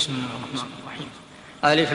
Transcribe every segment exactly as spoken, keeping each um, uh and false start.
بسم الله الرحمن الرحيم. ألف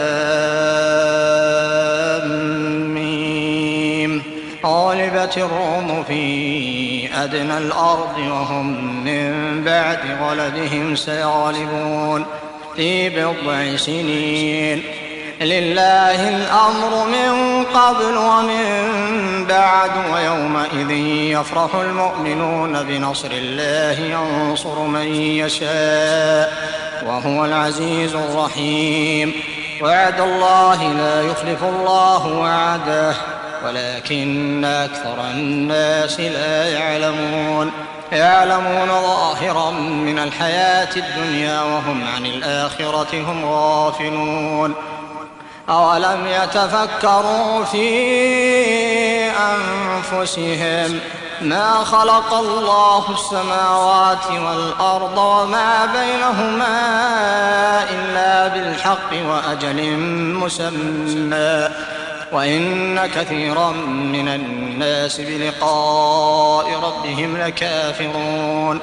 لام ميم. غلبت الروم في أدنى الأرض وهم من بعد غلبهم سيغلبون في بضع سنين. لله الأمر من قبل ومن بعد ويومئذ يفرح المؤمنون بنصر الله ينصر من يشاء وهو العزيز الرحيم. وعد الله لا يخلف الله وعده ولكن أكثر الناس لا يعلمون. يعلمون ظاهرا من الحياة الدنيا وهم عن الآخرة هم غافلون. أولم يتفكروا في أنفسهم ما خلق الله السماوات والأرض وما بينهما إلا بالحق وأجل مسمى وإن كثيرا من الناس بلقاء ربهم لكافرون.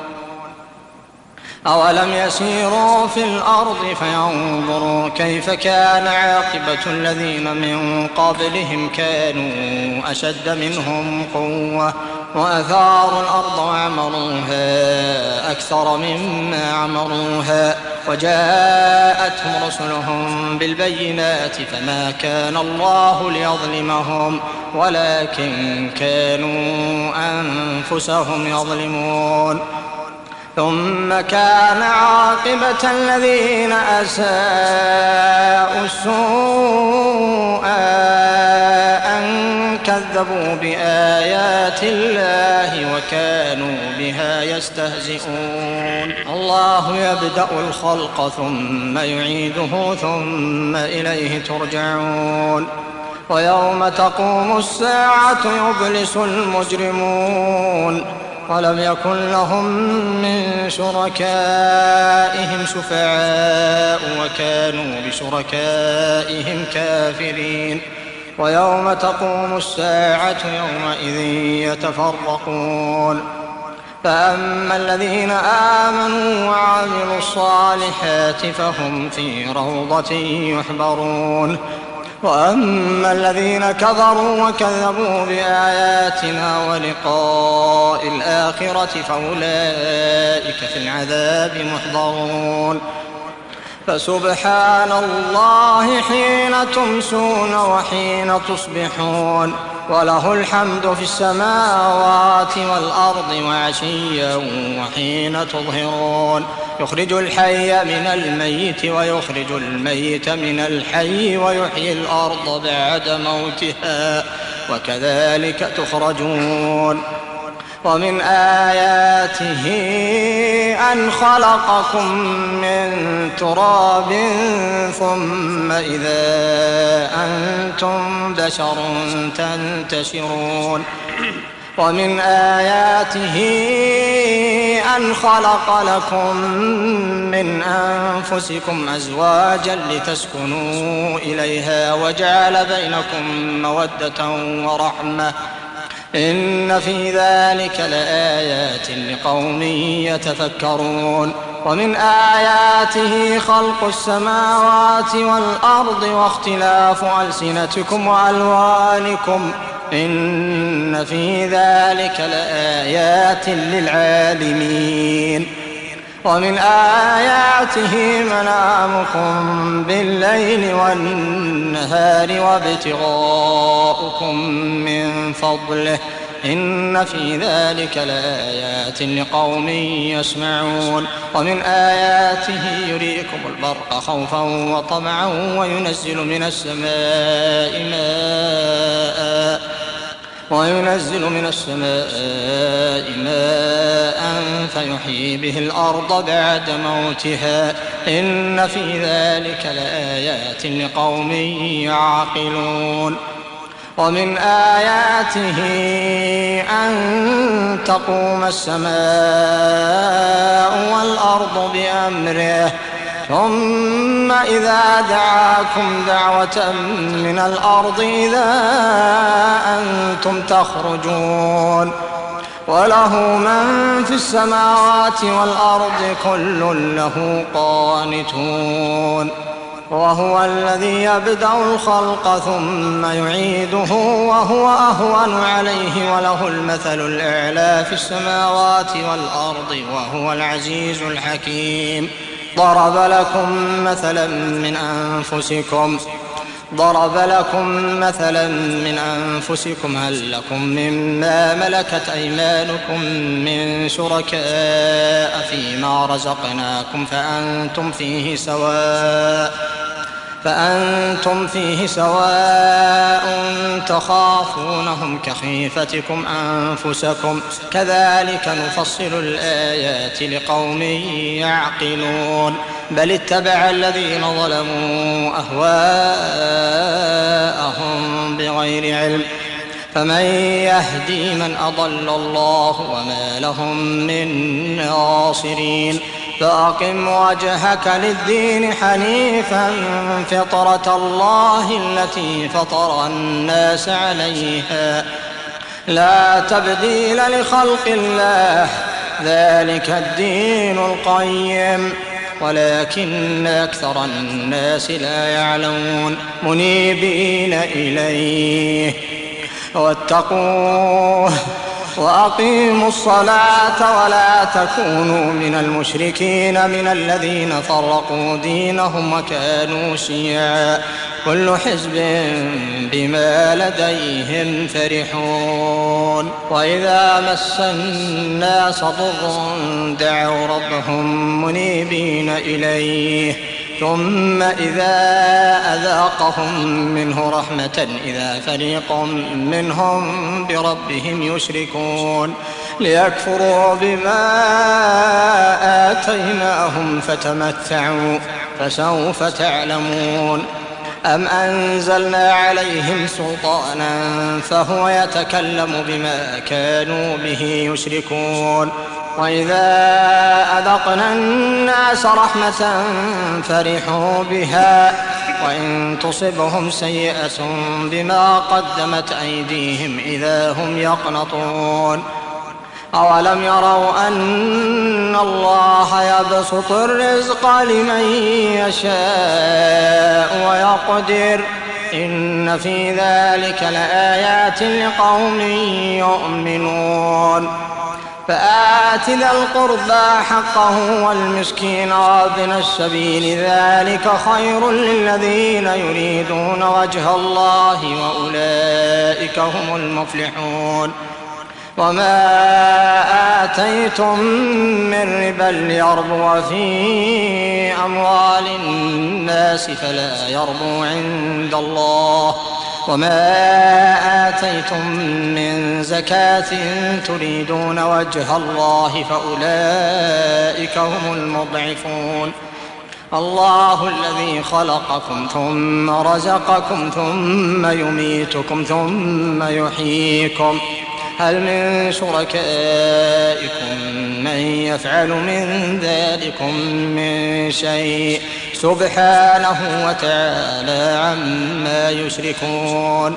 أولم يسيروا في الأرض فينظروا كيف كان عاقبة الذين من قبلهم كانوا أشد منهم قوة وأثاروا الأرض وعمروها أكثر مما عمروها وجاءتهم رسلهم بالبينات فما كان الله ليظلمهم ولكن كانوا أنفسهم يظلمون. ثم كان عاقبة الذين أساءوا السوء أن كذبوا بآيات الله وكانوا بها يستهزئون. الله يبدأ الخلق ثم يعيده ثم إليه ترجعون. ويوم تقوم الساعة يبلس المجرمون ولم يكن لهم من شركائهم شفعاء وكانوا بشركائهم كافرين. ويوم تقوم الساعة يومئذ يتفرقون. فأما الذين آمنوا وعملوا الصالحات فهم في روضة يحبرون. وأما الذين كفروا وكذبوا بآياتنا ولقاء الآخرة فأولئك في العذاب محضرون. فسبحان الله حين تمسون وحين تصبحون وله الحمد في السماوات والأرض وعشيا وحين تظهرون. يخرج الحي من الميت ويخرج الميت من الحي ويحيي الأرض بعد موتها وكذلك تخرجون. ومن آياته أن خلقكم من تراب ثم إذا أنتم بشر تنتشرون. ومن آياته أن خلق لكم من أنفسكم أزواجا لتسكنوا إليها وجعل بينكم مودة ورحمة إن في ذلك لآيات لقوم يتفكرون. ومن آياته خلق السماوات والأرض واختلاف ألسنتكم وألوانكم إن في ذلك لآيات للعالمين. ومن آياته منامكم بالليل والنهار وابتغاؤكم من فضله إن في ذلك لآيات لقوم يسمعون. ومن آياته يريكم البرق خوفا وطمعا وينزل من السماء ماء وينزل من السماء ماء فيحيي به الأرض بعد موتها إن في ذلك لآيات لقوم يعقلون. ومن آياته أن تقوم السماء والأرض بأمره ثم إذا دعاكم دعوة من الأرض إذا أنتم تخرجون. وله من في السماوات والأرض كل له قانتون وهو الذي يبدأ الخلق ثم يعيده وهو أهون عليه وله المثل الأعلى في السماوات والأرض وهو العزيز الحكيم. ضرب لكم مثلا من أنفسكم ضرب لكم مثلا من أنفسكم هل لكم مما ملكت أيمانكم من شركاء فيما رزقناكم فأنتم فيه سواء فأنتم فيه سواء تخافونهم كخيفتكم أنفسكم كذلك نفصل الآيات لقوم يعقلون. بل اتبع الذين ظلموا أهواءهم بغير علم فمن يهدي من أضل الله وما لهم من ناصرين. فأقم وجهك للدين حنيفا فطرة الله التي فطر الناس عليها لا تبديل لخلق الله ذلك الدين القيم ولكن أكثر الناس لا يعلمون. منيبين إليه واتقوه وأقيموا الصلاة ولا تكونوا من المشركين من الذين فرقوا دينهم وكانوا شيعا كل حزب بما لديهم فرحون. وإذا مس الناس ضر دعوا ربهم منيبين إليه ثم إذا أذاقهم منه رحمة إذا فريق منهم بربهم يشركون ليكفروا بما آتيناهم فتمتعوا فسوف تعلمون. أم أنزلنا عليهم سلطانا فهو يتكلم بما كانوا به يشركون. وإذا أذقنا الناس رحمة فرحوا بها وإن تصبهم سيئة بما قدمت أيديهم إذا هم يقنطون. أولم يروا أن الله يبسط الرزق لمن يشاء ويقدر إن في ذلك لآيات لقوم يؤمنون. فآت ذا القربى حقه والمسكين وابن السبيل ذلك خير للذين يريدون وجه الله وأولئك هم المفلحون. وما آتيتم من ربا ليربو في أموال الناس فلا يربو عند الله وما آتيتم من زكاة تريدون وجه الله فأولئك هم المضعفون. الله الذي خلقكم ثم رزقكم ثم يميتكم ثم يحييكم هل من شركائكم من يفعل من ذلكم من شيء سبحانه وتعالى عما يشركون.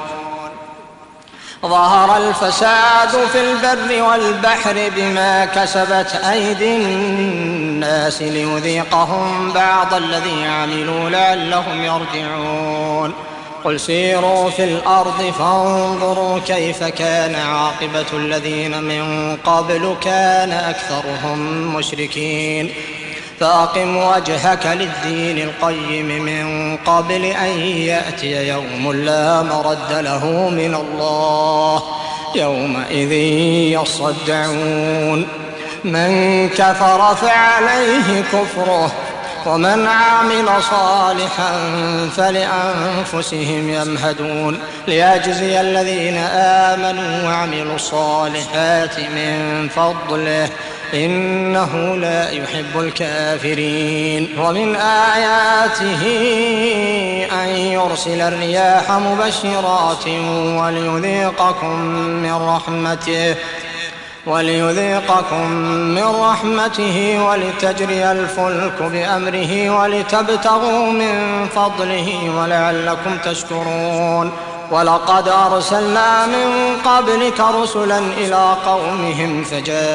ظهر الفساد في البر والبحر بما كسبت أيدي الناس ليذيقهم بعض الذي عملوا لعلهم يرجعون. قل سيروا في الأرض فانظروا كيف كان عاقبة الذين من قبل كان أكثرهم مشركين. فأقم وجهك للدين القيم من قبل أن يأتي يوم لا مرد له من الله يومئذ يصدعون. من كفر فعليه كفره ومن عمل صالحا فلأنفسهم يمهدون ليجزي الذين آمنوا وعملوا الصالحات من فضله إنه لا يحب الكافرين. ومن آياته أن يرسل الرياح مبشرات وليذيقكم من رحمته وليذيقكم من رحمته ولتجري الفلك بأمره ولتبتغوا من فضله ولعلكم تشكرون. ولقد أرسلنا من قبلك رسلا إلى قومهم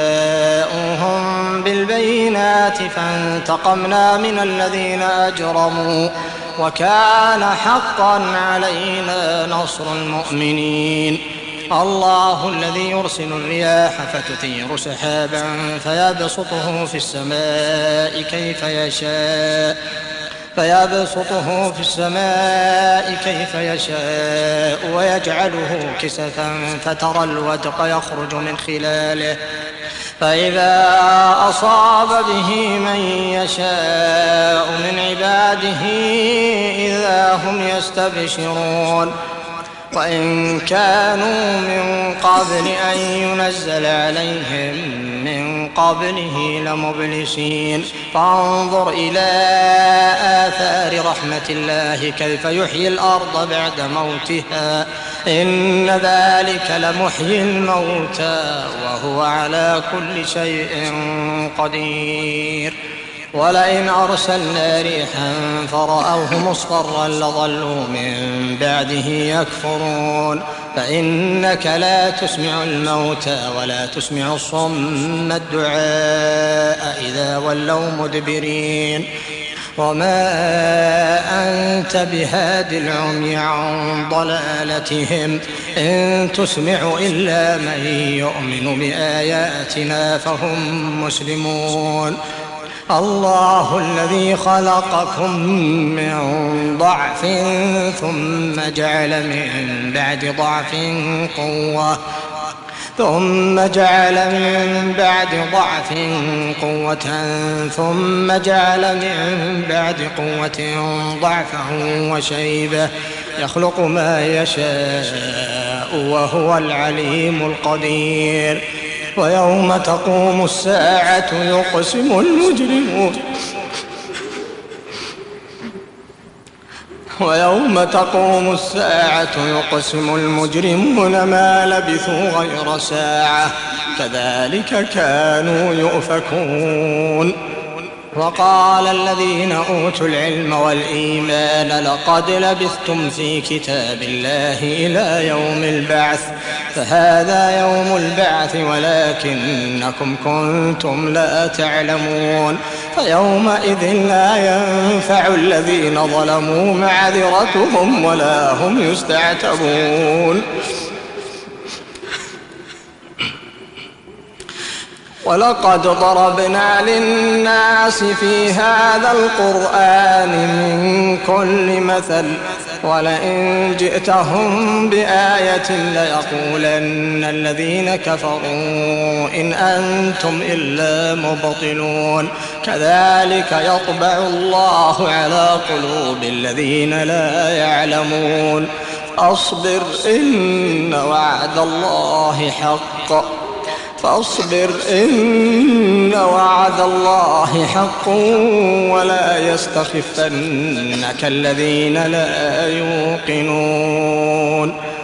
فجاءوهم بالبينات فانتقمنا من الذين أجرموا وكان حقا علينا نصر المؤمنين. الله الذي يرسل الرياح فتثير سحابا فيبسطه في السماء كيف يشاء فيبسطه في السماء كيف يشاء ويجعله كسفا فترى الودق يخرج من خلاله فإذا أصاب به من يشاء من عباده إذا هم يستبشرون. وإن كانوا من قبل أن ينزل عليهم من قبله لمبلسين فانظر إلى آثار رحمة الله كيف يحيي الأرض بعد موتها إن ذلك لمحيي الموتى وهو على كل شيء قدير. ولئن أرسلنا ريحا فرأوه مصفرا لظلوا من بعده يكفرون فإنك لا تسمع الموتى ولا تسمع الصم الدعاء إذا ولوا مدبرين. وما أنت بهاد العمي عن ضلالتهم إن تسمع إلا من يؤمن بآياتنا فهم مسلمون. الله الذي خلقكم من ضعف ثم جعل من بعد ضعف قوة ثم جعل من بعد ضعف قوة ثم جعل من بعد قوة ضعفا وشيبة يخلق ما يشاء وهو العليم القدير. ويوم تقوم الساعة يقسم المجرمون ويوم تقوم الساعة يقسم المجرمون ما لبثوا غير ساعة كذلك كانوا يؤفكون. وقال الذين أوتوا العلم والإيمان لقد لبثتم في كتاب الله إلى يوم البعث فهذا يوم البعث ولكنكم كنتم لا تعلمون. فيومئذ لا ينفع الذين ظلموا معذرتهم ولا هم يستعتبون. ولقد ضربنا للناس في هذا القرآن من كل مثل ولئن جئتهم بآية ليقولن الذين كفروا إن أنتم إلا مبطلون. كذلك يطبع الله على قلوب الذين لا يعلمون. أصبر إن وعد الله حق فاصبر إن وعد الله حق ولا يستخفنك الذين لا يوقنون.